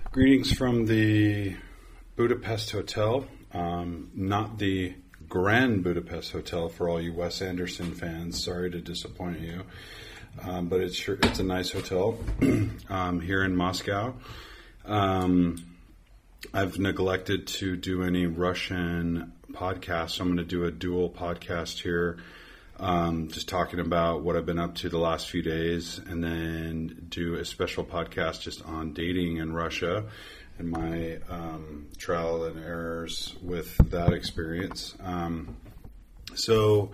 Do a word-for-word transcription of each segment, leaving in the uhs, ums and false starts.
Greetings from the Budapest Hotel, um, not the Grand Budapest Hotel for all you Wes Anderson fans. Sorry to disappoint you, um, but it's sure, it's a nice hotel um, here in Moscow. Um, I've neglected to do any Russian podcasts, so I'm going to do a dual podcast here. Um, just talking about what I've been up to the last few days, and then do a special podcast just on dating in Russia and my um, trial and errors with that experience. Um, so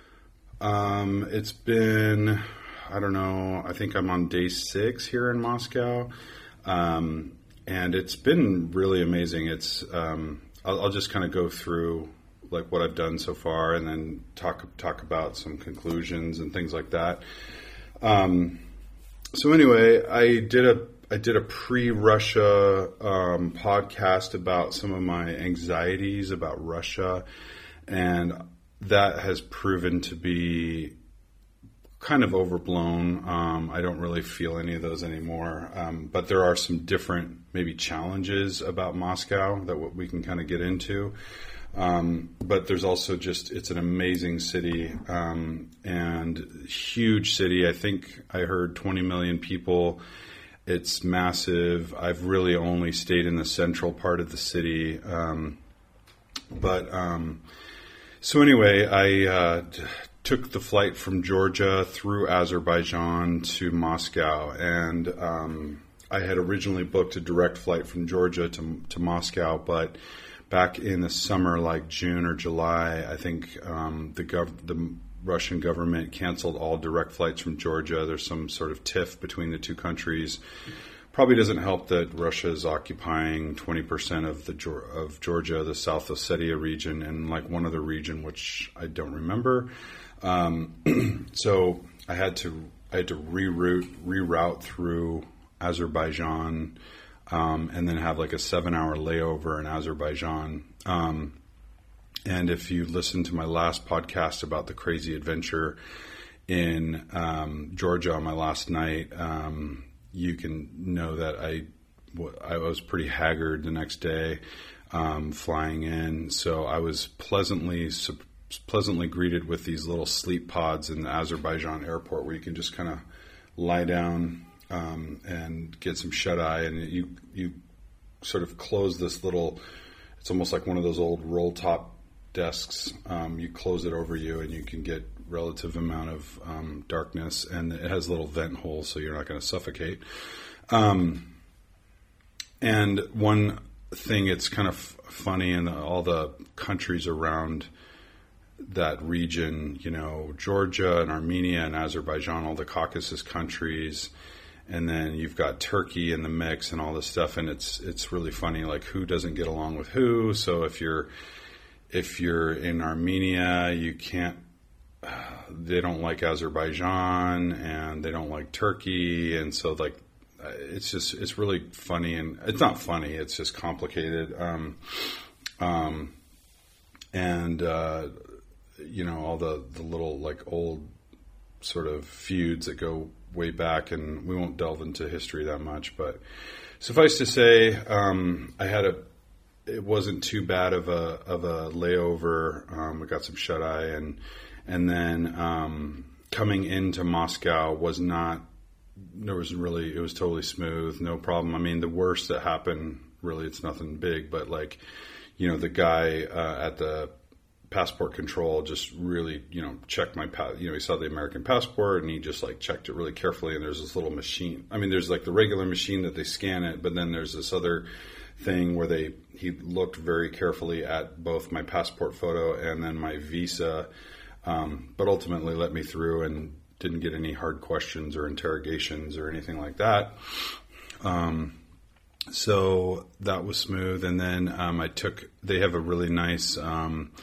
um, it's been, I don't know, I think I'm on day six here in Moscow, um, and it's been really amazing. It's um, I'll, I'll just kind of go through like what I've done so far, and then talk talk about some conclusions and things like that. Um, so anyway, I did a I did a pre-Russia um, podcast about some of my anxieties about Russia, and that has proven to be kind of overblown. Um, I don't really feel any of those anymore, um, but there are some different maybe challenges about Moscow that we can kind of get into. Um, but there's also just, it's an amazing city, um, and huge city. I think I heard twenty million people. It's massive. I've really only stayed in the central part of the city. Um, but, um, so anyway, I, uh, t- took the flight from Georgia through Azerbaijan to Moscow, and, um, I had originally booked a direct flight from Georgia to, to Moscow, but back in the summer, like June or July, I think um, the gov- the Russian government canceled all direct flights from Georgia. There's some sort of tiff between the two countries. Probably doesn't help that Russia is occupying twenty percent of the of Georgia, the South Ossetia region, and like one other region which I don't remember. Um, so I had to I had to reroute reroute through Azerbaijan. Um, and then have like a seven-hour layover in Azerbaijan. Um, and if you listen to my last podcast about the crazy adventure in um, Georgia on my last night, um, you can know that I, I was pretty haggard the next day um, flying in. So I was pleasantly pleasantly greeted with these little sleep pods in the Azerbaijan airport where you can just kind of lie down Um, and get some shut-eye, and you you sort of close this little, it's almost like one of those old roll-top desks. Um, you close it over you, and you can get relative amount of um, darkness, and it has little vent holes, so you're not going to suffocate. Um, and one thing, it's kind of funny in the, all the countries around that region, you know, Georgia and Armenia and Azerbaijan, all the Caucasus countries. And then you've got Turkey in the mix and all this stuff, and it's it's really funny, like who doesn't get along with who. So if you're if you're in Armenia, you can't. Uh, they don't like Azerbaijan, and they don't like Turkey, and so like it's just it's really funny, and it's not funny. It's just complicated, um, um, and uh, you know all the the little like old sort of feuds that go way back, and we won't delve into history that much, but suffice to say, um, I had a, it wasn't too bad of a, of a layover. Um, I got some shut eye, and, and then, um, coming into Moscow was not, there was really, it was totally smooth, no problem. I mean, the worst that happened, really, it's nothing big, but like, you know, the guy, uh, at the passport control just really, you know, checked my, pa- you know, he saw the American passport, and he just like checked it really carefully. And there's this little machine. I mean, there's like the regular machine that they scan it, but then there's this other thing where they, he looked very carefully at both my passport photo and then my visa, um, but ultimately let me through and didn't get any hard questions or interrogations or anything like that. Um, so that was smooth. And then, um, I took, they have a really nice, um,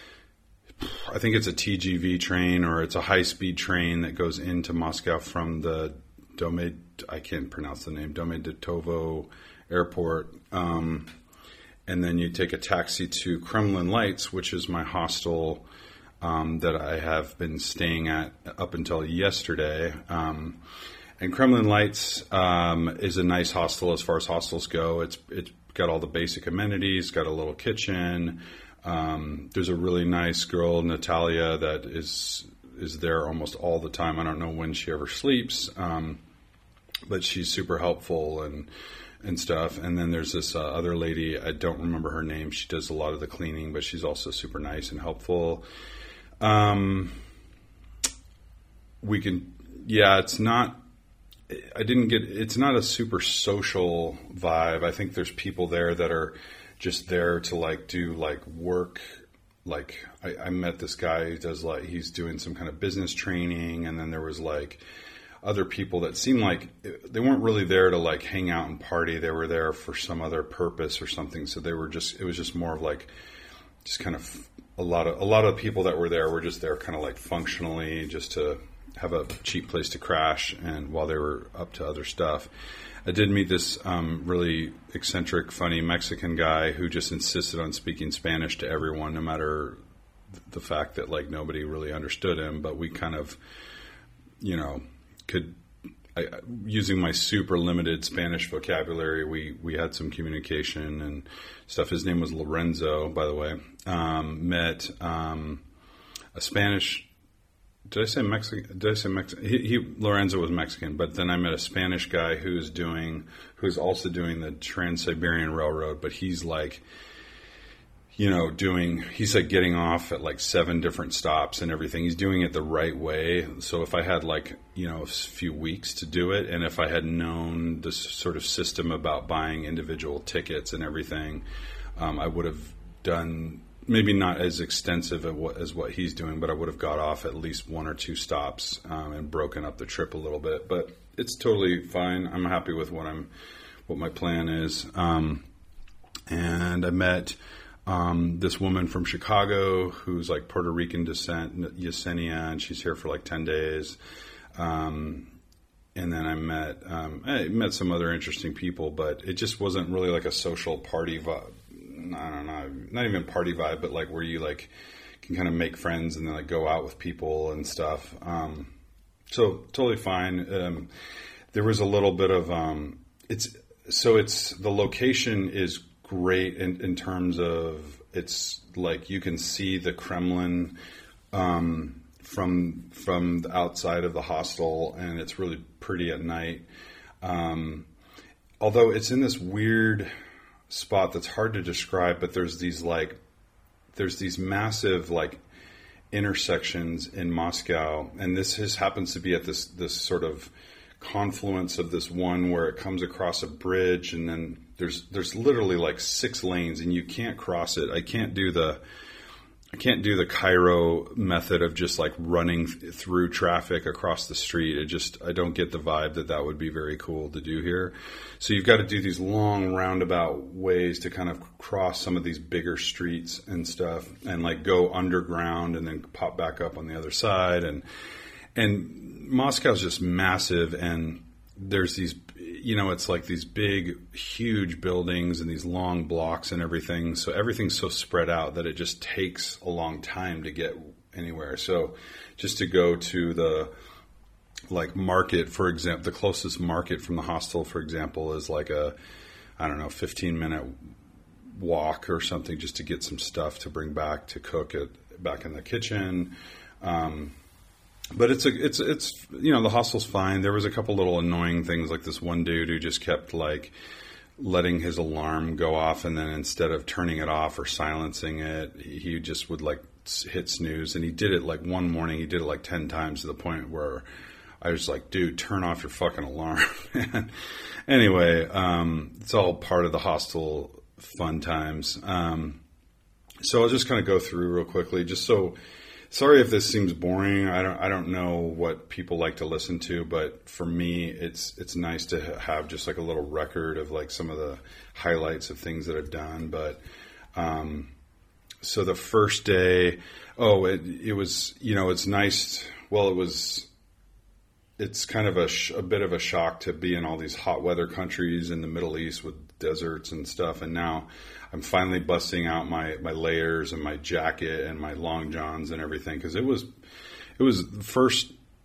I think it's a T G V train, or it's a high-speed train that goes into Moscow from the Dome, I can't pronounce the name, Domodedovo Airport. Um, and then you take a taxi to Kremlin Lights, which is my hostel um, that I have been staying at up until yesterday. Um, And Kremlin Lights um, is a nice hostel as far as hostels go. It's it's got all the basic amenities, got a little kitchen. Um, there's a really nice girl, Natalia, that is is there almost all the time. I don't know when she ever sleeps, um, but she's super helpful and and stuff. And then there's this uh, other lady, I don't remember her name. She does a lot of the cleaning, but she's also super nice and helpful. Um, we can, yeah, it's not, I didn't get, it's not a super social vibe. I think there's people there that are just there to like do like work. Like I, I met this guy who does like, he's doing some kind of business training. And then there was like other people that seemed like they weren't really there to like hang out and party. They were there for some other purpose or something. So they were just, it was just more of like, just kind of a lot of, a lot of people that were there were just there kind of like functionally just to have a cheap place to crash. And while they were up to other stuff, I did meet this um, really eccentric, funny Mexican guy who just insisted on speaking Spanish to everyone, no matter the fact that like nobody really understood him. But we kind of, you know, could, I, using my super limited Spanish vocabulary, we, we had some communication and stuff. His name was Lorenzo, by the way. Um, met um, a Spanish. Did I say Mexican? Did I say Mexican? He, he Lorenzo was Mexican, but then I met a Spanish guy who's doing, who's also doing the Trans-Siberian Railroad, but he's like, you know, doing, he's like getting off at like seven different stops and everything. He's doing it the right way. So if I had like, you know, a few weeks to do it, and if I had known this sort of system about buying individual tickets and everything, um, I would have done maybe not as extensive as what, as what he's doing, but I would have got off at least one or two stops um, and broken up the trip a little bit. But it's totally fine. I'm happy with what I'm, what my plan is. Um, and I met Um, this woman from Chicago who's like Puerto Rican descent, Yesenia, and she's here for like ten days. Um, and then I met, um, I met some other interesting people, but it just wasn't really like a social party vibe. I don't know, not even party vibe, but like where you like can kind of make friends and then like go out with people and stuff. Um, so totally fine. Um, there was a little bit of, um, it's, so it's, the location is great in, in terms of it's like you can see the Kremlin um, from from the outside of the hostel, and it's really pretty at night. Um, although it's in this weird spot that's hard to describe, but there's these like there's these massive like intersections in Moscow, and this is, happens to be at this this sort of confluence of this one where it comes across a bridge, and then there's there's literally like six lanes and you can't cross it. I can't do the I can't do the Cairo method of just like running th- through traffic across the street. It just, I don't get the vibe that that would be very cool to do here. So you've got to do these long roundabout ways to kind of cross some of these bigger streets and stuff, and like go underground and then pop back up on the other side. And and Moscow's just massive, and there's these, you know, it's like these big, huge buildings and these long blocks and everything. So everything's so spread out that it just takes a long time to get anywhere. So just to go to the like market, for example, the closest market from the hostel, for example, is like a, I don't know, fifteen minute walk or something, just to get some stuff to bring back to cook it back in the kitchen. Um, But it's a, it's, it's, you know, the hostel's fine. There was a couple little annoying things, like this one dude who just kept like letting his alarm go off, and then instead of turning it off or silencing it, he just would like hit snooze. And he did it like one morning, he did it like ten times to the point where I was like, dude, turn off your fucking alarm. Anyway, um, it's all part of the hostel fun times. Um, so I'll just kind of go through real quickly, just so. Sorry if this seems boring. I don't I don't know what people like to listen to, but for me, it's it's nice to have just like a little record of like some of the highlights of things that I've done. But um, so the first day, oh, it it was, you know, it's nice. Well, it was. It's kind of a, sh- a bit of a shock to be in all these hot weather countries in the Middle East with deserts and stuff. And now I'm finally busting out my, my layers and my jacket and my long johns and everything. Cause it was, it was the first,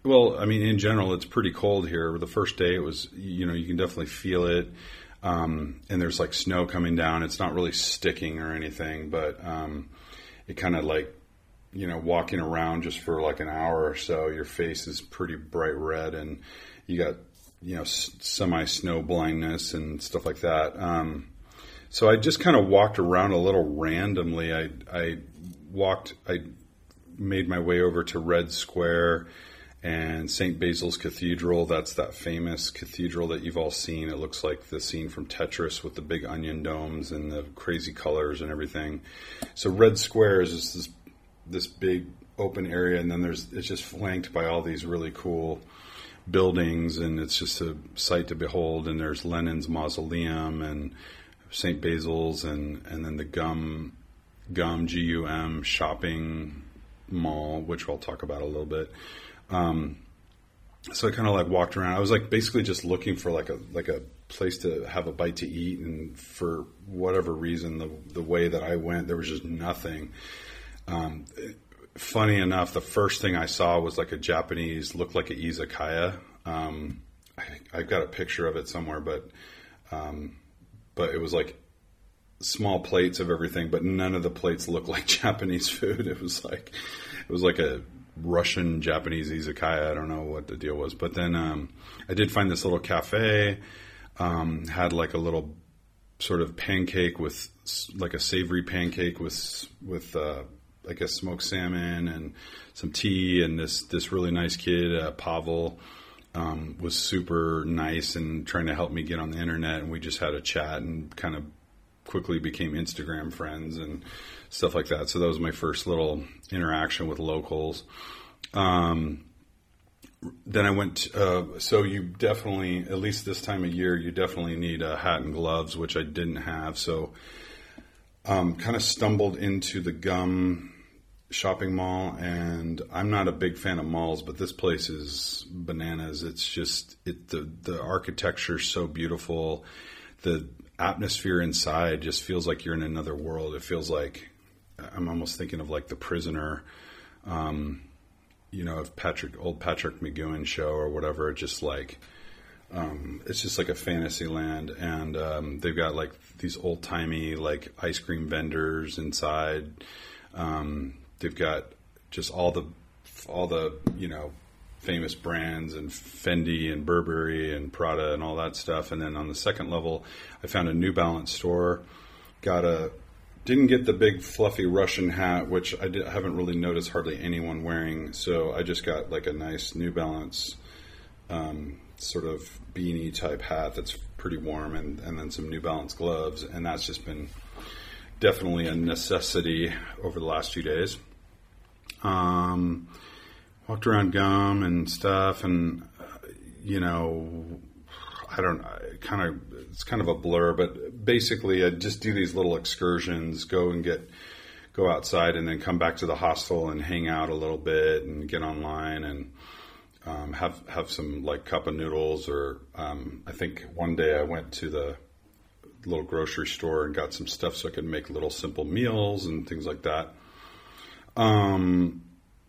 Well, I mean, in general, it's pretty cold here. The first day, it was, you know, you can definitely feel it. Um, and there's like snow coming down. It's not really sticking or anything, but um, it kind of like, you know, walking around just for like an hour or so, your face is pretty bright red and you got, you know, s- semi snow blindness and stuff like that. Um, so I just kind of walked around a little randomly. I, I walked, I made my way over to Red Square and Saint Basil's Cathedral. That's that famous cathedral that you've all seen. It looks like the scene from Tetris with the big onion domes and the crazy colors and everything. So Red Square is just this, this big open area, and then there's it's just flanked by all these really cool buildings, and it's just a sight to behold. And there's Lenin's mausoleum and Saint Basil's, and, and then the Gum Gum G U M shopping mall, which I'll talk about a little bit. Um, so I kind of like walked around. I was like basically just looking for like a like a place to have a bite to eat, and for whatever reason, the the way that I went, there was just nothing. Um, funny enough, the first thing I saw was like a Japanese, looked like an izakaya. Um, I, I've got a picture of it somewhere, but um, but it was like small plates of everything, but none of the plates looked like Japanese food. It was like it was like a Russian Japanese izakaya. I don't know what the deal was, but then um, I did find this little cafe. Um, had like a little sort of pancake with like a savory pancake with with uh, I guess smoked salmon and some tea. And this this really nice kid, uh, Pavel, um, was super nice and trying to help me get on the internet. And we just had a chat and kind of quickly became Instagram friends and stuff like that. So that was my first little interaction with locals. Um, then I went, uh, so you definitely, at least this time of year, you definitely need a hat and gloves, which I didn't have. So um, kind of stumbled into the Gum shopping mall, and I'm not a big fan of malls, but this place is bananas. It's just, it the, the architecture is so beautiful. The atmosphere inside just feels like you're in another world. It feels like, I'm almost thinking of like The Prisoner, um, you know, of Patrick, old Patrick McGowan show or whatever. It's just like, um, it's just like a fantasy land. And um, they've got like these old timey like ice cream vendors inside. Um, they've got just all the, all the, you know, famous brands and Fendi and Burberry and Prada and all that stuff. And then on the second level, I found a New Balance store, got a, didn't get the big fluffy Russian hat, which I, did, I haven't really noticed hardly anyone wearing. So I just got like a nice New Balance um, sort of beanie type hat that's pretty warm, and, and then some New Balance gloves. And that's just been definitely a necessity over the last few days. Um, walked around Gum and stuff, and, uh, you know, I don't kind of, it's kind of a blur, but basically I just do these little excursions, go and get, go outside and then come back to the hostel and hang out a little bit and get online and um, have, have some like cup of noodles, or um, I think one day I went to the little grocery store and got some stuff so I could make little simple meals and things like that. Um,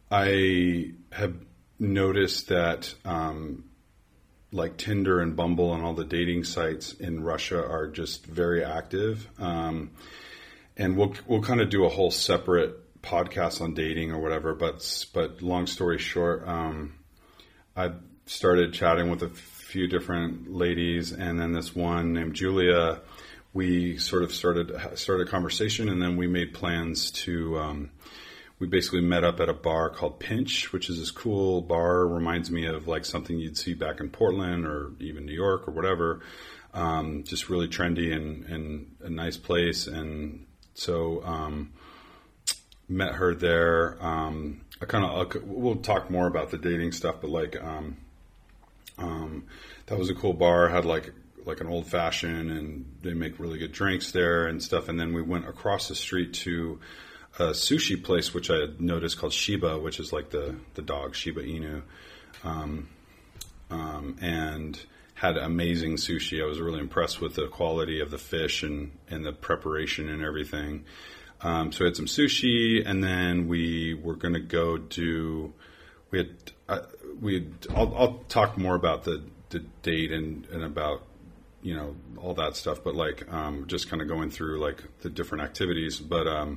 I have noticed that, um, like Tinder and Bumble and all the dating sites in Russia are just very active. Um, and we'll, we'll kind of do a whole separate podcast on dating or whatever, but, but long story short, um, I started chatting with a few different ladies, and then this one named Julia, we sort of started, started a conversation, and then we made plans to, um, we basically met up at a bar called Pinch, which is this cool bar. Reminds me of like something you'd see back in Portland or even New York or whatever. Um, just really trendy and, and a nice place. And so um, met her there. Um, I kind of we'll talk more about the dating stuff, but like um, um, that was a cool bar. Had like like an old fashioned, and they make really good drinks there and stuff. And then we went across the street to a sushi place, which I had noticed, called Shiba, which is like the, the dog Shiba Inu, um, um, and had amazing sushi. I was really impressed with the quality of the fish and, and the preparation and everything. Um, so I had some sushi, and then we were going to go do, we had uh, we I'll, I'll talk more about the, the date and, and about you know all that stuff, but like um, just kind of going through like the different activities. But um,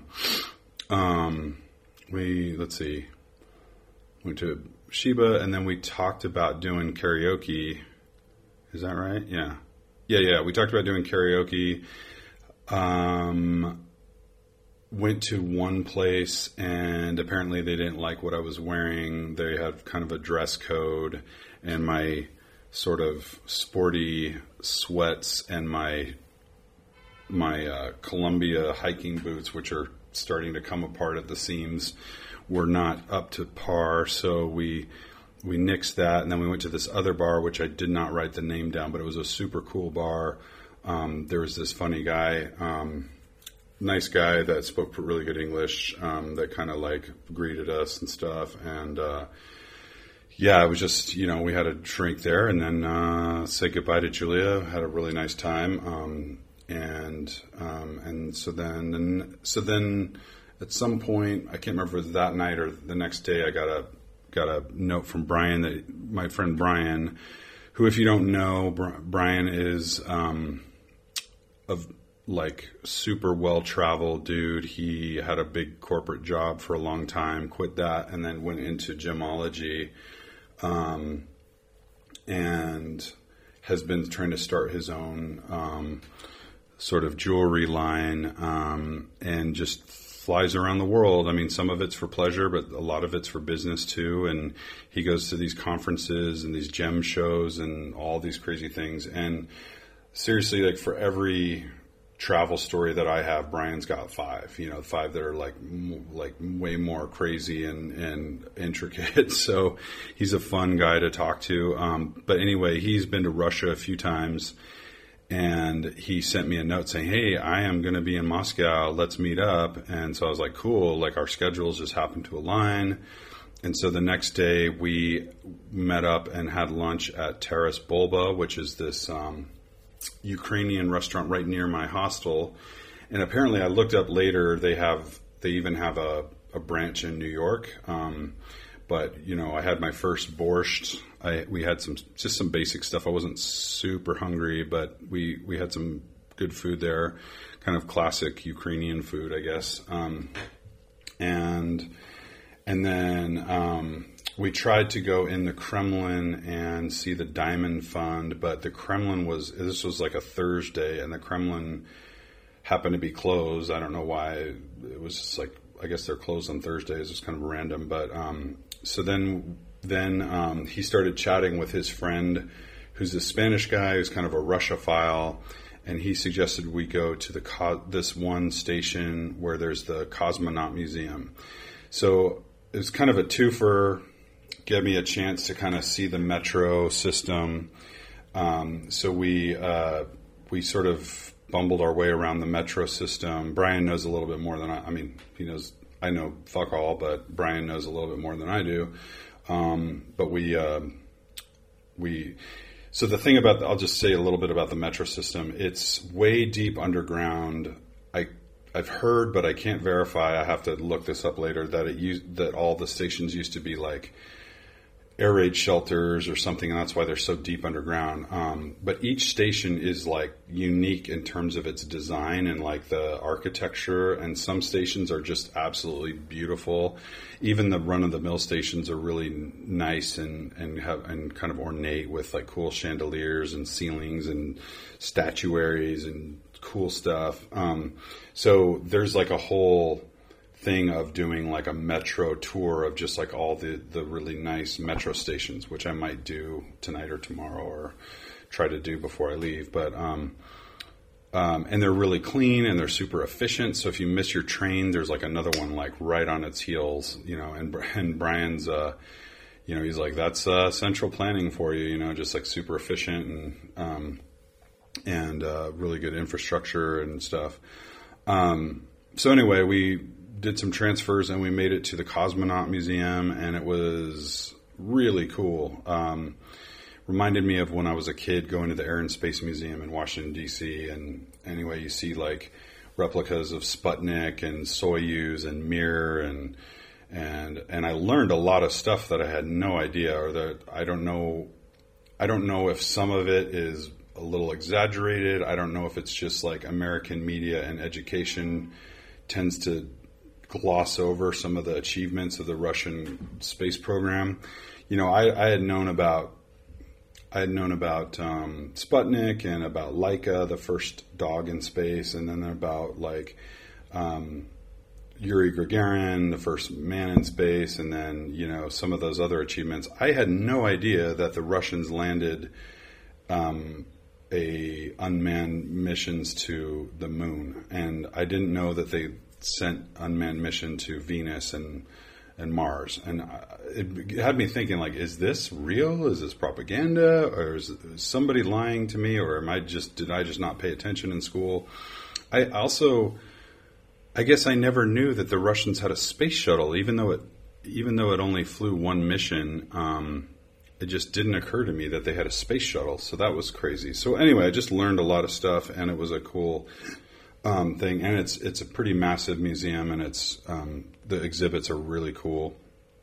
um, we let's see, went to Sheba, and then we talked about doing karaoke. Is that right? Yeah, yeah, yeah. We talked about doing karaoke. Um, went to one place and apparently they didn't like what I was wearing. They had kind of a dress code, and my sort of sporty sweats and my my uh, Columbia hiking boots, which are starting to come apart at the seams, were not up to par. So we we nixed that, and then we went to this other bar, which I did not write the name down, but it was a super cool bar. Um, there was this funny guy, um, nice guy that spoke really good English, um, that kind of like greeted us and stuff. And, uh, yeah, it was just, you know, we had a drink there and then, uh, said goodbye to Julia, had a really nice time. Um, and, um, and so then, and so then at some point, I can't remember if it was that night or the next day, I got a, got a note from Brian, that my friend Brian, who, if you don't know, Brian is, um, of like super well-traveled dude. He had a big corporate job for a long time, quit that, and then went into gemology, um, and has been trying to start his own um, sort of jewelry line, um, and just flies around the world. I mean, some of it's for pleasure, but a lot of it's for business too. And he goes to these conferences and these gem shows and all these crazy things. And seriously, like for every travel story that I have, Brian's got five, you know, five that are like, like way more crazy and, and intricate. So he's a fun guy to talk to. Um, but anyway, he's been to Russia a few times, and he sent me a note saying, hey, I am going to be in Moscow. Let's meet up. And so I was like, cool. Like our schedules just happened to align. And so the next day we met up and had lunch at Taras Bulba, which is this, um, Ukrainian restaurant right near my hostel. And apparently I looked up later, they have, they even have a, a branch in New York. Um, but you know, I had my first borscht. I, we had some, just some basic stuff. I wasn't super hungry, but we, we had some good food there, kind of classic Ukrainian food, I guess. Um, and, and then, um, we tried to go in the Kremlin and see the Diamond Fund, but the Kremlin was, this was like a Thursday, and the Kremlin happened to be closed. I don't know why. It was just like, I guess they're closed on Thursdays. It's kind of random. But um, so then then um, he started chatting with his friend, who's a Spanish guy, who's kind of a Russophile, and he suggested we go to the co- this one station where there's the Cosmonaut Museum. So it was kind of a twofer. Gave me a chance to kind of see the metro system. Um, so we uh, we sort of bumbled our way around the metro system. Brian knows a little bit more than I. I mean, he knows. I know fuck all, but Brian knows a little bit more than I do. Um, but we uh, we. So the thing about the, I'll just say a little bit about the metro system. It's way deep underground. I. I've heard, but I can't verify. I have to look this up later. That it used that all the stations used to be like air raid shelters or something, and that's why they're so deep underground. Um, but each station is like unique in terms of its design and like the architecture, and some stations are just absolutely beautiful. Even the run-of-the-mill stations are really nice and and have and kind of ornate with like cool chandeliers and ceilings and statuaries and cool stuff. Um, so there's like a whole thing of doing like a metro tour of just like all the, the really nice metro stations, which I might do tonight or tomorrow or try to do before I leave. But, um, um, and they're really clean and they're super efficient. So if you miss your train, there's like another one like right on its heels, you know, and, and Brian's, uh, you know, he's like, that's, uh, central planning for you, you know, just like super efficient and, um, and, uh, really good infrastructure and stuff. Um, so anyway, we did some transfers and we made it to the Cosmonaut Museum, and it was really cool. Um, reminded me of when I was a kid going to the Air and Space Museum in Washington, D C. And anyway, you see like replicas of Sputnik and Soyuz and Mir and, and and I learned a lot of stuff that I had no idea, or that I don't know. I don't know if some of it is a little exaggerated. I don't know if it's just like American media and education tends to gloss over some of the achievements of the Russian space program. You know, I, I had known about I had known about um, Sputnik and about Laika, the first dog in space, and then about like um, Yuri Gagarin, the first man in space, and then, you know, some of those other achievements. I had no idea that the Russians landed um, a unmanned missions to the moon, and I didn't know that they sent unmanned mission to Venus and and Mars, and it had me thinking, like, is this real? Is this propaganda, or is somebody lying to me, or am I just did I just not pay attention in school? I also, I guess, I never knew that the Russians had a space shuttle, even though it even though it only flew one mission. Um, it just didn't occur to me that they had a space shuttle, so that was crazy. So anyway, I just learned a lot of stuff, and it was a cool um, thing, and it's it's a pretty massive museum, and it's um, the exhibits are really cool.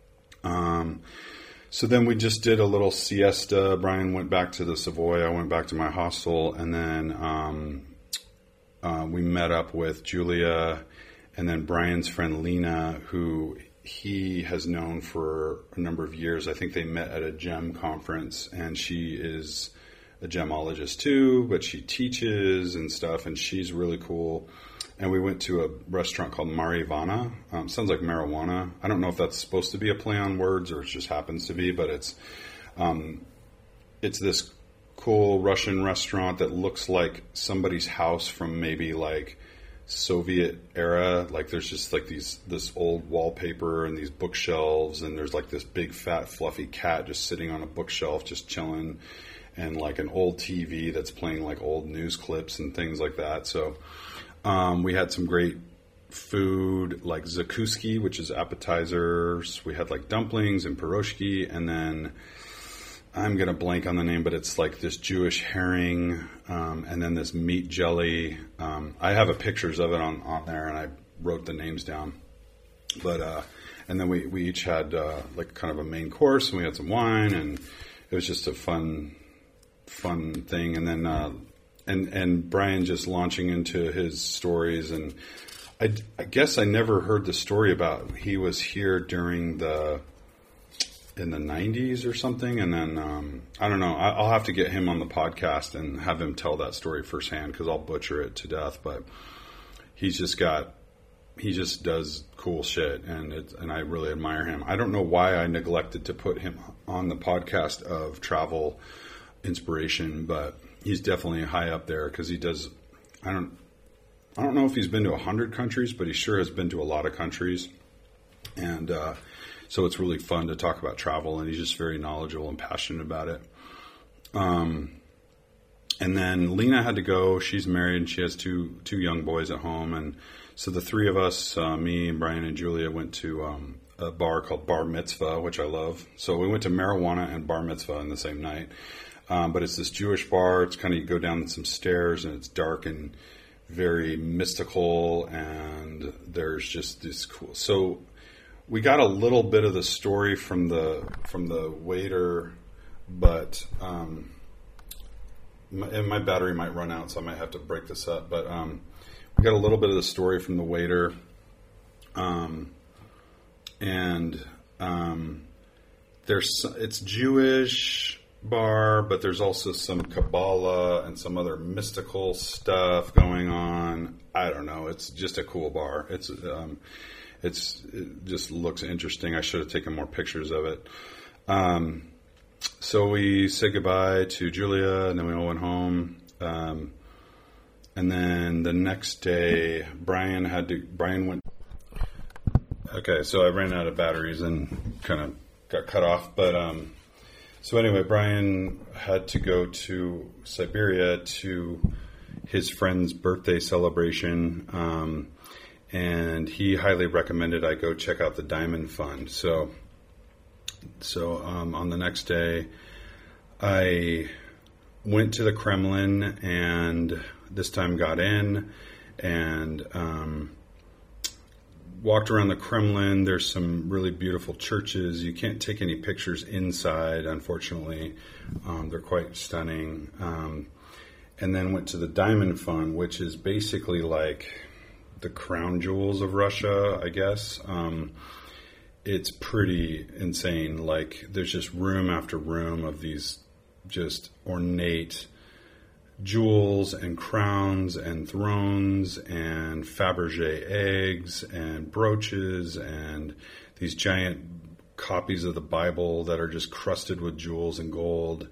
Um, so then we just did a little siesta. Brian went back to the Savoy. I went back to my hostel, and then um, uh, we met up with Julia, and then Brian's friend Lena, who he has known for a number of years. I think they met at a GEM conference, and she is a gemologist too, but she teaches and stuff, and she's really cool. And we went to a restaurant called Marivana. Um, sounds like marijuana. I don't know if that's supposed to be a play on words or it just happens to be, but it's um, it's this cool Russian restaurant that looks like somebody's house from maybe like Soviet era. Like there's just like these this old wallpaper and these bookshelves, and there's like this big fat fluffy cat just sitting on a bookshelf just chilling, and like an old T V that's playing like old news clips and things like that. So um, we had some great food like zakuski, which is appetizers. We had like dumplings and piroshki, and then I'm going to blank on the name, but it's like this Jewish herring, um, and then this meat jelly. Um, I have a pictures of it on, on there, and I wrote the names down. But uh, and then we, we each had uh, like kind of a main course, and we had some wine, and it was just a fun fun thing. And then uh, and and Brian just launching into his stories, and I, I guess I never heard the story about he was here during the in the nineties or something, and then um, I don't know. I'll have to get him on the podcast and have him tell that story firsthand, because I'll butcher it to death. But he's just got he just does cool shit, and it, and I really admire him. I don't know why I neglected to put him on the podcast of travel inspiration, but he's definitely high up there, because he does. I don't. I don't know if he's been to a hundred countries, but he sure has been to a lot of countries, and uh, so it's really fun to talk about travel. And he's just very knowledgeable and passionate about it. Um, and then Lena had to go. She's married, and she has two two young boys at home, and so the three of us, uh, me and Brian and Julia, went to um, a bar called Bar Mitzvah, which I love. So we went to marijuana and bar mitzvah in the same night. Um, but it's this Jewish bar. It's kind of, you go down some stairs, and it's dark and very mystical, and there's just this cool. So we got a little bit of the story from the from the waiter, but um, my, and my battery might run out, so I might have to break this up. But um, we got a little bit of the story from the waiter, um, and um, there's it's Jewish bar, but there's also some Kabbalah and some other mystical stuff going on. I don't know. It's just a cool bar. It's um, it's it just looks interesting. I should have taken more pictures of it. Um, so we said goodbye to Julia, and then we all went home. Um, and then the next day, Brian had to. Brian went. Okay, so I ran out of batteries and kind of got cut off, but. Um, So anyway, Brian had to go to Siberia to his friend's birthday celebration, um, and he highly recommended I go check out the Diamond Fund. So, so um, on the next day, I went to the Kremlin, and this time got in, and um, walked around the Kremlin. There's some really beautiful churches. You can't take any pictures inside, unfortunately. Um, they're quite stunning. Um, and then went to the Diamond Fund, which is basically like the crown jewels of Russia, I guess. Um, it's pretty insane. Like, there's just room after room of these just ornate jewels and crowns and thrones and Fabergé eggs and brooches and these giant copies of the Bible that are just crusted with jewels and gold,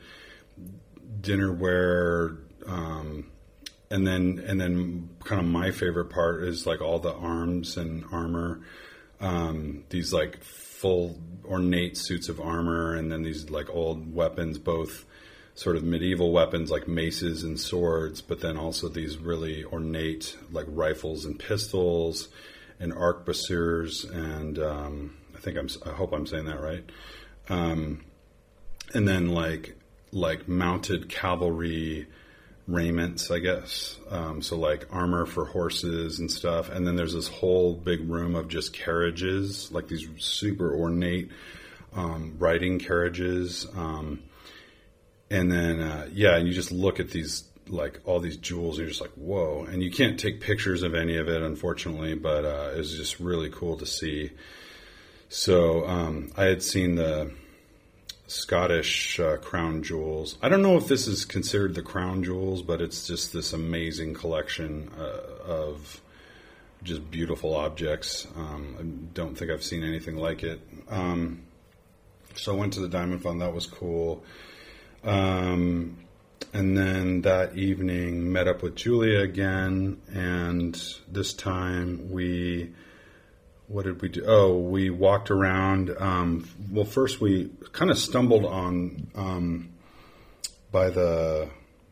dinnerware, um, and then and then kind of my favorite part is like all the arms and armor, um, these like full ornate suits of armor, and then these like old weapons, both sort of medieval weapons like maces and swords, but then also these really ornate like rifles and pistols and arquebusiers, and um, I think I'm I hope I'm saying that right. Um, and then like like mounted cavalry raiments, I guess. Um, so like armor for horses and stuff. And then there's this whole big room of just carriages, like these super ornate um, riding carriages. Um, and then, uh, yeah, and you just look at these, like all these jewels, and you're just like, whoa. And you can't take pictures of any of it, unfortunately, but uh, it was just really cool to see. So um, I had seen the Scottish uh, crown jewels. I don't know if this is considered the crown jewels, but it's just this amazing collection uh, of just beautiful objects. Um, I don't think I've seen anything like it. Um, so I went to the Diamond Fund. That was cool. Um, and then that evening met up with Julia again, and this time we... What did we do? Oh, we walked around. Um, well, first we kind of stumbled on um, by the,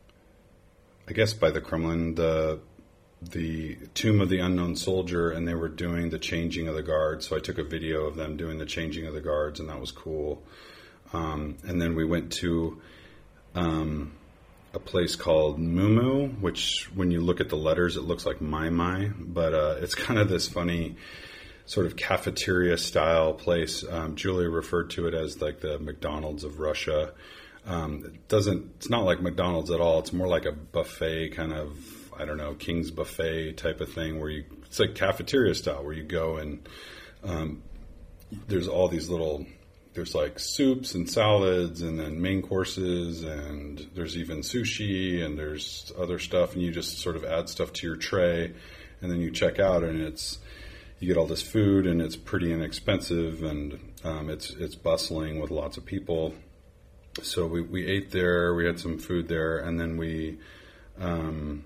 I guess by the Kremlin, the the tomb of the unknown soldier, and they were doing the changing of the guards. So I took a video of them doing the changing of the guards, and that was cool. Um, and then we went to um, a place called Mumu, which when you look at the letters, it looks like My My, but uh, it's kind of this funny sort of cafeteria style place. Um, Julia referred to it as like the McDonald's of Russia. Um, it doesn't, it's not like McDonald's at all. It's more like a buffet kind of, I don't know, King's buffet type of thing where you, it's like cafeteria style where you go and um, there's all these little, there's like soups and salads and then main courses, and there's even sushi and there's other stuff, and you just sort of add stuff to your tray and then you check out, and it's, you get all this food, and it's pretty inexpensive, and um, it's it's bustling with lots of people. So we, we ate there, we had some food there, and then we um,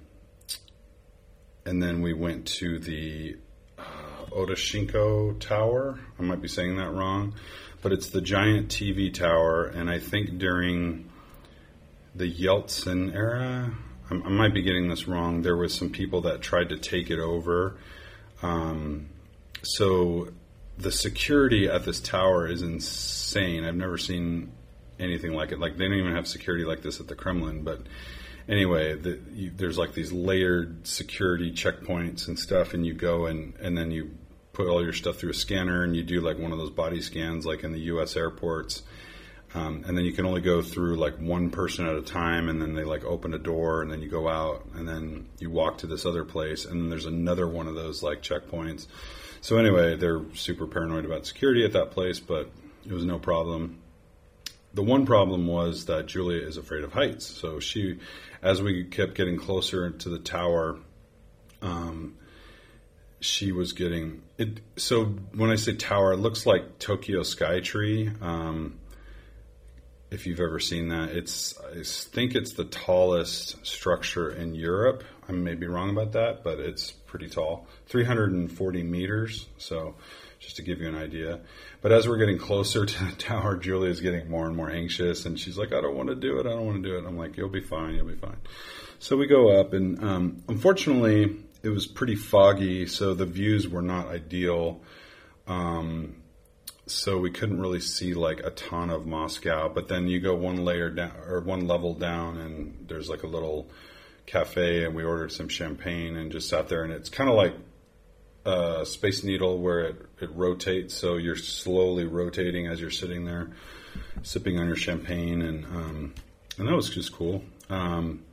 and then we went to the uh, Odashenko Tower. I might be saying that wrong, but it's the giant T V tower, and I think during the Yeltsin era, I, I might be getting this wrong, there was some people that tried to take it over. Um, So the security at this tower is insane. I've never seen anything like it. Like, they don't even have security like this at the Kremlin. But anyway, the, you, there's like these layered security checkpoints and stuff, and you go and, and then you put all your stuff through a scanner, and you do like one of those body scans like in the U S airports. Um, and then you can only go through like one person at a time, and then they like open a door, and then you go out, and then you walk to this other place, and then there's another one of those like checkpoints. So anyway, they're super paranoid about security at that place, but it was no problem. The one problem was that Julia is afraid of heights. So she, as we kept getting closer to the tower, um, she was getting it. So when I say tower, it looks like Tokyo Skytree. Um, if you've ever seen that, it's, I think it's the tallest structure in Europe. I may be wrong about that, but it's pretty tall, three hundred forty meters. So just to give you an idea. But as we're getting closer to the tower, Julia is getting more and more anxious, and she's like, I don't want to do it. I don't want to do it. I'm like, you'll be fine. You'll be fine. So we go up, and um, unfortunately it was pretty foggy. So the views were not ideal. Um, So we couldn't really see like a ton of Moscow, but then you go one layer down or one level down, and there's like a little cafe, and we ordered some champagne and just sat there, and it's kind of like uh, Space Needle where it, it rotates, so you're slowly rotating as you're sitting there, sipping on your champagne, and um, and that was just cool. Um,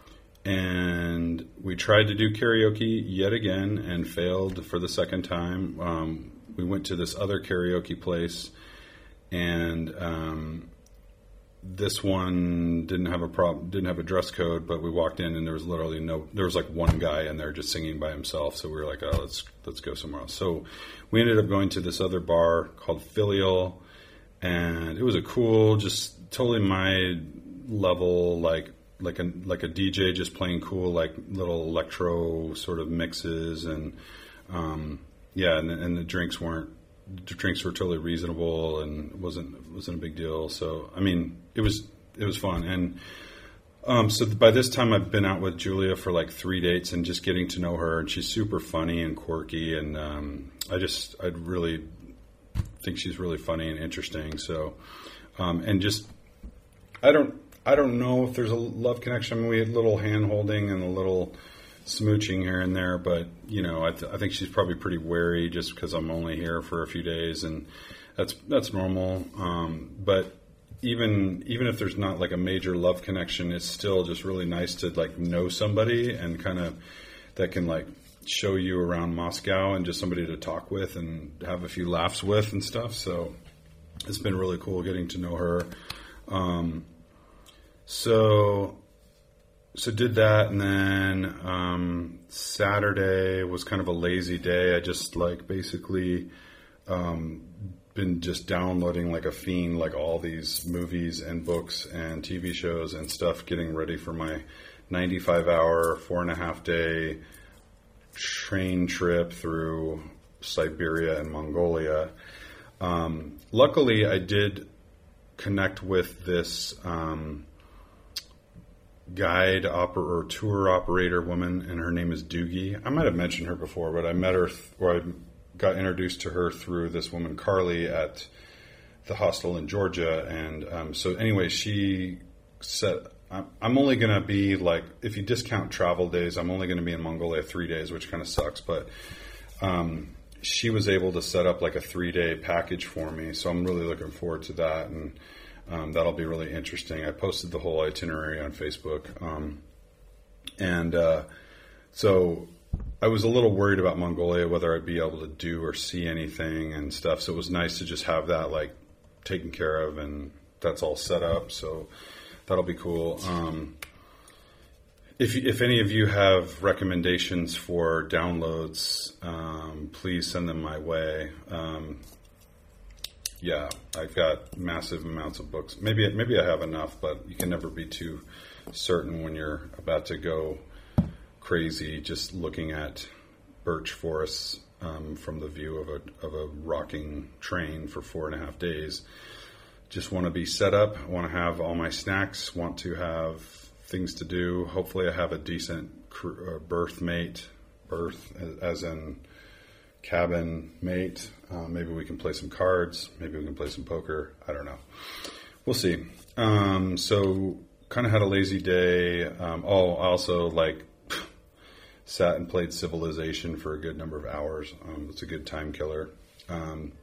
and we tried to do karaoke yet again and failed for the second time. Um, we went to this other karaoke place, and um, this one didn't have a problem, didn't have a dress code, but we walked in and there was literally no, there was like one guy in there just singing by himself. So we were like, oh, let's, let's go somewhere else. So we ended up going to this other bar called Filial, and it was a cool, just totally my level, like, like a, like a D J just playing cool, like little electro sort of mixes. And, um, yeah, and, and the drinks weren't, the drinks were totally reasonable and wasn't wasn't a big deal. So I mean, it was it was fun. And um, so by this time, I've been out with Julia for like three dates and just getting to know her. And she's super funny and quirky, and um, I just I really think she's really funny and interesting. So um, and just I don't I don't know if there's a love connection. I mean, we had a little hand holding and a little smooching here and there, but you know, I, th- I think she's probably pretty wary just because I'm only here for a few days, and that's that's normal. Um, but even even if there's not like a major love connection, it's still just really nice to like know somebody and kind of that can like show you around Moscow and just somebody to talk with and have a few laughs with and stuff. So it's been really cool getting to know her. Um, so. So did that, and then um, Saturday was kind of a lazy day. I just like basically um, been just downloading like a fiend, like all these movies and books and T V shows and stuff, getting ready for my ninety-five hour, four and a half day train trip through Siberia and Mongolia. Um, luckily, I did connect with this Um, guide oper- or tour operator woman, and her name is Doogie. I might have mentioned her before, but I met her th- or I got introduced to her through this woman Carly at the hostel in Georgia. And um, so anyway, she said, I'm only going to be like, if you discount travel days, I'm only going to be in Mongolia three days, which kind of sucks. But um, she was able to set up like a three day package for me. So I'm really looking forward to that. And Um, that'll be really interesting. I posted the whole itinerary on Facebook. Um, and uh, so I was a little worried about Mongolia, whether I'd be able to do or see anything and stuff. So it was nice to just have that like taken care of, and that's all set up. So that'll be cool. Um, if, if any of you have recommendations for downloads, um, please send them my way. Um, Yeah, I've got massive amounts of books. Maybe maybe I have enough, but you can never be too certain when you're about to go crazy just looking at birch forests um, from the view of a of a rocking train for four and a half days. Just want to be set up, want to have all my snacks, want to have things to do. Hopefully I have a decent crew, uh, berth mate, berth as in cabin mate. Uh, maybe we can play some cards. Maybe we can play some poker. I don't know. We'll see. Um, so kind of had a lazy day. Um, oh, I also like sat and played Civilization for a good number of hours. Um, it's a good time killer. Um,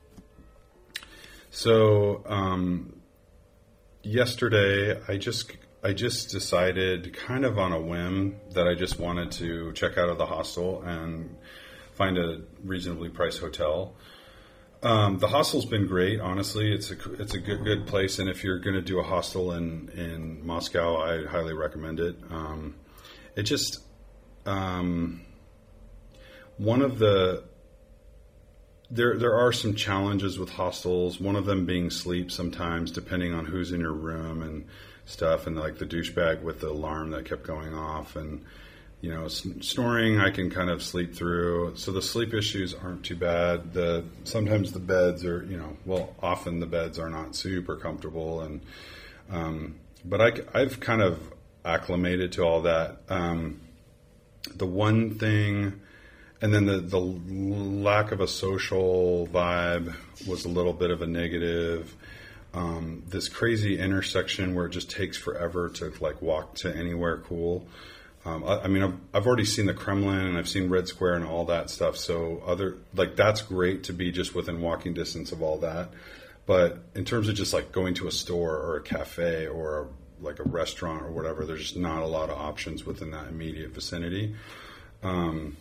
so um, yesterday I just I just decided kind of on a whim that I just wanted to check out of the hostel and find a reasonably priced hotel. Um, the hostel's been great, honestly. It's a it's a good good place, and if you're going to do a hostel in, in Moscow, I highly recommend it. Um, it just um, one of the there there are some challenges with hostels. One of them being sleep sometimes, depending on who's in your room and stuff, and like the douchebag with the alarm that kept going off, and you know, snoring I can kind of sleep through. So the sleep issues aren't too bad. The sometimes the beds are, you know, well, often the beds are not super comfortable, and um, but I, I've kind of acclimated to all that. Um, the one thing, and then the the lack of a social vibe was a little bit of a negative. Um, this crazy intersection where it just takes forever to like walk to anywhere cool. Um, I, I mean, I've, I've already seen the Kremlin and I've seen Red Square and all that stuff. So other like that's great to be just within walking distance of all that. But in terms of just like going to a store or a cafe or a, like a restaurant or whatever, there's just not a lot of options within that immediate vicinity. Um,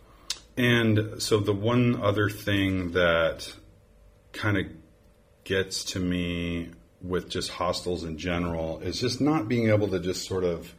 and so the one other thing that kind of gets to me with just hostels in general is just not being able to just sort of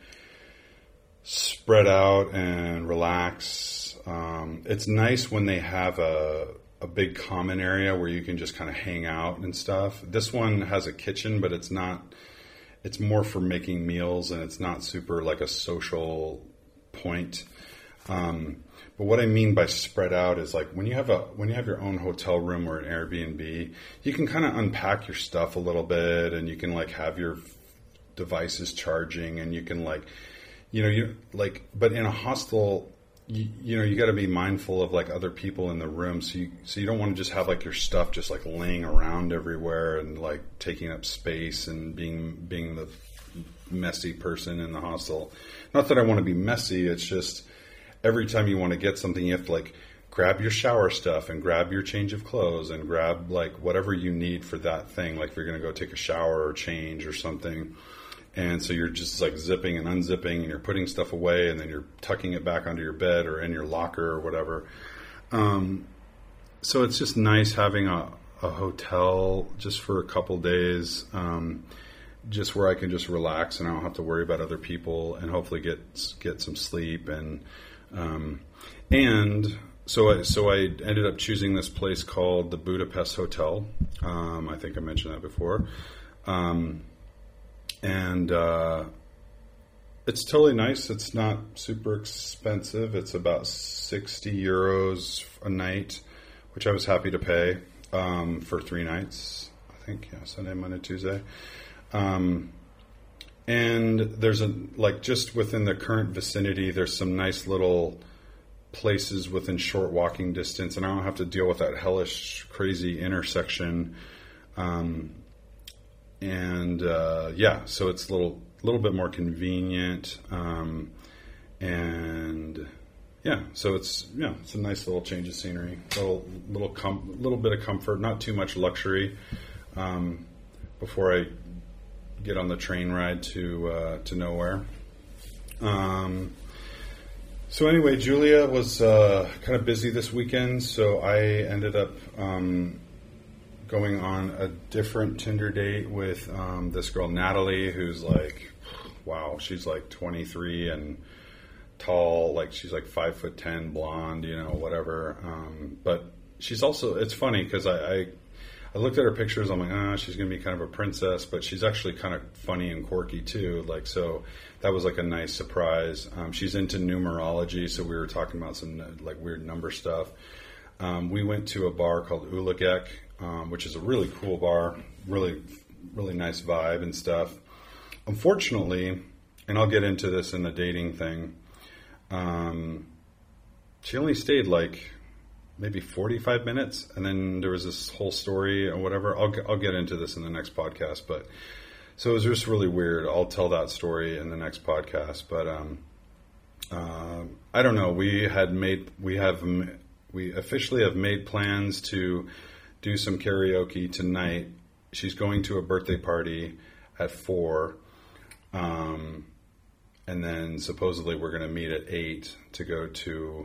spread out and relax. Um, it's nice when they have a, a big common area where you can just kind of hang out and stuff. This one has a kitchen, but it's not, it's more for making meals and it's not super like a social point. Um, but what I mean by spread out is like when you have a when you have your own hotel room or an Airbnb, you can kind of unpack your stuff a little bit, and you can like have your devices charging, and you can like, you know, you like. But in a hostel, you, you know, you got to be mindful of like other people in the room, so you so you don't want to just have like your stuff just like laying around everywhere and like taking up space and being being the messy person in the hostel. Not that I want to be messy. It's just every time you want to get something, you have to like grab your shower stuff and grab your change of clothes and grab like whatever you need for that thing. Like if you're going to go take a shower or change or something. And so you're just like zipping and unzipping and you're putting stuff away and then you're tucking it back under your bed or in your locker or whatever. Um, so it's just nice having a, a hotel just for a couple days, um, just where I can just relax and I don't have to worry about other people and hopefully get get some sleep. And um, and so I, so I ended up choosing this place called the Budapest Hotel. Um, I think I mentioned that before. Um, and uh, it's totally nice. It's not super expensive. It's about sixty euros a night, which I was happy to pay um, for three nights. I think, yeah, Sunday, Monday, Tuesday. Um, and there's a, like just within the current vicinity, there's some nice little places within short walking distance, and I don't have to deal with that hellish, crazy intersection. Um, and, uh, yeah, so it's a little, little bit more convenient. Um, and yeah, so it's, yeah, it's a nice little change of scenery, little, little, com- little bit of comfort, not too much luxury, um, before I get on the train ride to uh, to nowhere. Um, so anyway, Julia was uh, kind of busy this weekend, so I ended up um, going on a different Tinder date with um, this girl Natalie, who's like, wow, she's like twenty-three and tall, like she's like five foot ten, blonde, you know, whatever. Um, but she's also, it's funny because I. I I looked at her pictures. I'm like, ah, oh, she's going to be kind of a princess, but she's actually kind of funny and quirky too. Like, so that was like a nice surprise. Um, she's into numerology, so we were talking about some like weird number stuff. Um, we went to a bar called Ulagek, um, which is a really cool bar, really, really nice vibe and stuff. Unfortunately, and I'll get into this in the dating thing, um, she only stayed like maybe forty-five minutes, and then there was this whole story or whatever. I'll I'll get into this in the next podcast, but so it was just really weird. I'll tell that story in the next podcast, but um, uh, I don't know. We had made we have we officially have made plans to do some karaoke tonight. She's going to a birthday party at four, um, and then supposedly we're going to meet at eight to go to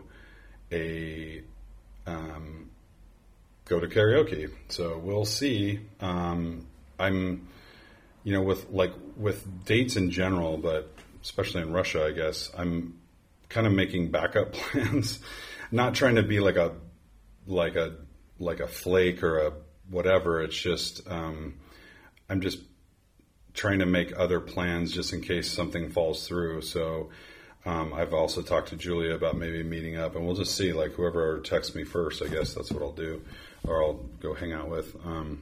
a Um, go to karaoke. So we'll see. Um, I'm, you know, with like with dates in general, but especially in Russia, I guess I'm kind of making backup plans, not trying to be like a, like a, like a flake or a whatever. It's just, um, I'm just trying to make other plans just in case something falls through. So, Um, I've also talked to Julia about maybe meeting up, and we'll just see, like, whoever texts me first, I guess that's what I'll do, or I'll go hang out with. Um,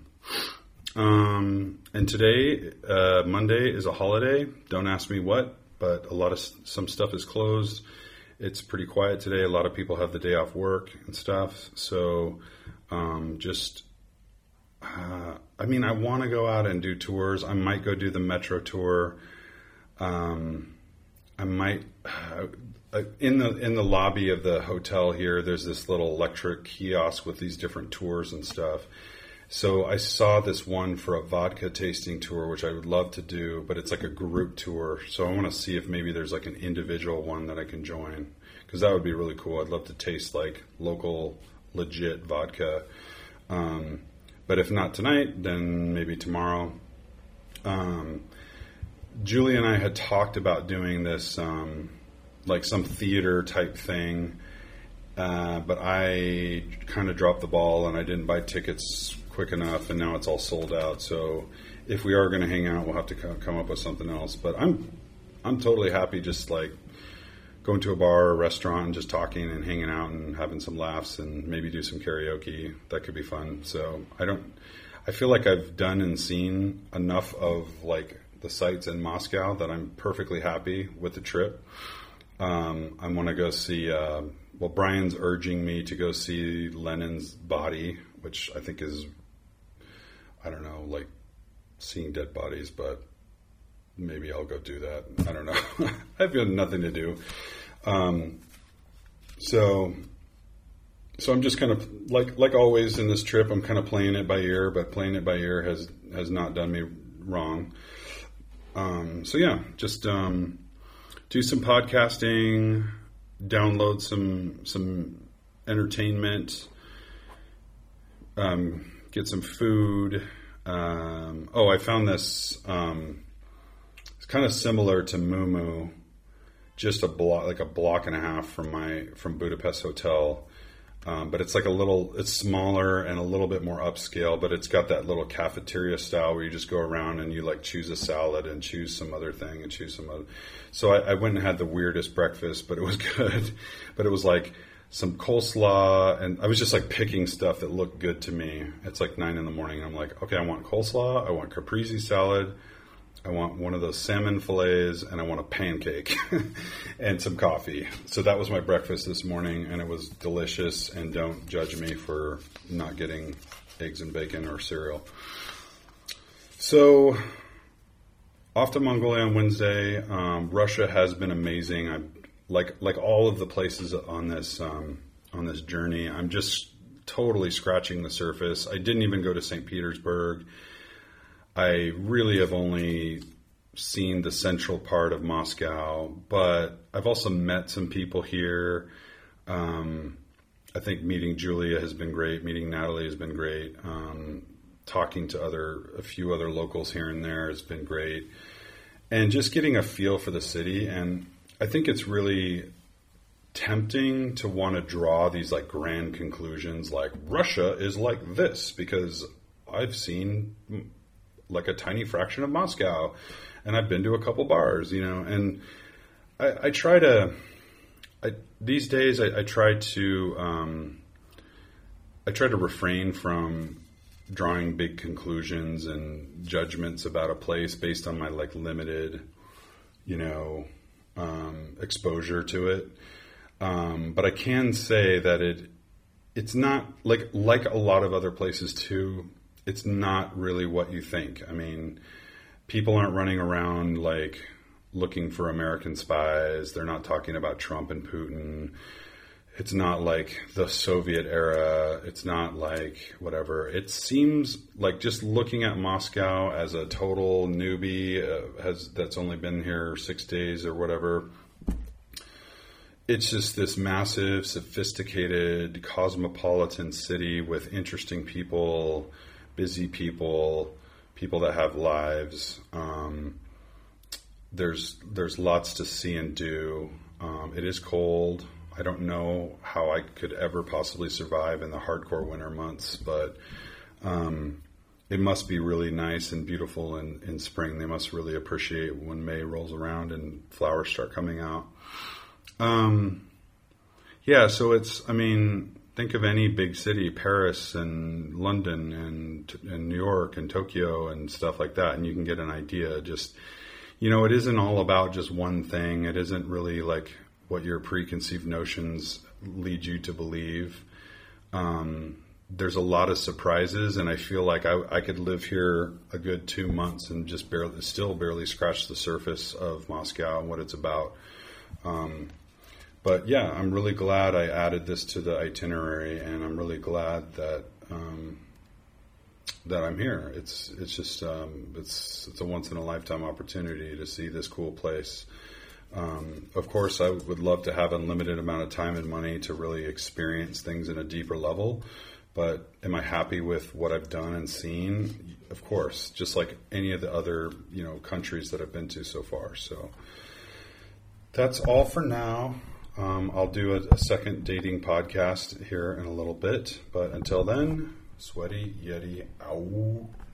um, and today, uh, Monday, is a holiday. Don't ask me what, but a lot of, some stuff is closed. It's pretty quiet today. A lot of people have the day off work and stuff. So, um, just, uh, I mean, I want to go out and do tours. I might go do the metro tour, um, I might uh, in the in the lobby of the hotel here. There's this little electric kiosk with these different tours and stuff. So I saw this one for a vodka tasting tour, which I would love to do, but it's like a group tour. So I want to see if maybe there's like an individual one that I can join, because that would be really cool. I'd love to taste like local, legit vodka. Um, but if not tonight, then maybe tomorrow. Um, Julie and I had talked about doing this, um, like some theater type thing, uh, but I kind of dropped the ball and I didn't buy tickets quick enough, and now it's all sold out. So if we are going to hang out, we'll have to come up with something else. But I'm I'm totally happy just like going to a bar or a restaurant and just talking and hanging out and having some laughs and maybe do some karaoke. That could be fun. So I don't I feel like I've done and seen enough of like the sites in Moscow that I'm perfectly happy with the trip. Um, I want to go see uh, well, Brian's urging me to go see Lenin's body, which I think is, I don't know, like seeing dead bodies, but maybe I'll go do that. I don't know. I've got nothing to do. Um, so, so I'm just kind of like, like always in this trip, I'm kind of playing it by ear, but playing it by ear has, has not done me wrong. Um, so yeah, just, um, do some podcasting, download some, some entertainment, um, get some food. Um, oh, I found this, um, it's kind of similar to Mumu, just a block, like a block and a half from my, from Budapest Hotel. Um, but it's like a little, it's smaller and a little bit more upscale, but it's got that little cafeteria style where you just go around and you like choose a salad and choose some other thing and choose some other. So I, I went and had the weirdest breakfast, but it was good. But it was like some coleslaw, and I was just like picking stuff that looked good to me. It's like nine in the morning. And I'm like, okay, I want coleslaw. I want caprese salad. I want one of those salmon fillets, and I want a pancake and some coffee. So that was my breakfast this morning, and it was delicious. And don't judge me for not getting eggs and bacon or cereal. So off to Mongolia on Wednesday. Um, Russia has been amazing. I like like all of the places on this um, on this journey. I'm just totally scratching the surface. I didn't even go to Saint Petersburg. I really have only seen the central part of Moscow, but I've also met some people here. Um, I think meeting Julia has been great. Meeting Natalie has been great. Um, talking to other, a few other locals here and there has been great. And just getting a feel for the city. And I think it's really tempting to want to draw these like grand conclusions like Russia is like this, because I've seen like a tiny fraction of Moscow, and I've been to a couple bars, you know, and I, I try to, I, these days I, I try to, um, I try to refrain from drawing big conclusions and judgments about a place based on my like limited, you know, um, exposure to it. Um, but I can say that it, it's not like, like a lot of other places too. It's not really what you think. I mean, people aren't running around like looking for American spies. They're not talking about Trump and Putin. It's not like the Soviet era. It's not like whatever. It seems like just looking at Moscow as a total newbie uh, has that's only been here six days or whatever. It's just this massive, sophisticated, cosmopolitan city with interesting people, busy people, people that have lives. Um, there's there's lots to see and do. Um, it is cold. I don't know how I could ever possibly survive in the hardcore winter months, but um, it must be really nice and beautiful in, in spring. They must really appreciate when May rolls around and flowers start coming out. Um, yeah, so it's, I mean, think of any big city, Paris and London and, and New York and Tokyo and stuff like that, and you can get an idea. Just, you know, it isn't all about just one thing. It isn't really like what your preconceived notions lead you to believe. Um, there's a lot of surprises, and I feel like I, I could live here a good two months and just barely, still barely scratch the surface of Moscow and what it's about. Um, but yeah, I'm really glad I added this to the itinerary, and I'm really glad that um, that I'm here. It's it's just um, it's it's a once in a lifetime opportunity to see this cool place. Um, of course, I would love to have unlimited amount of time and money to really experience things in a deeper level. But am I happy with what I've done and seen? Of course, just like any of the other, you know, countries that I've been to so far. So that's all for now. Um, I'll do a, a second dating podcast here in a little bit. But until then, Sweaty Yeti, ow.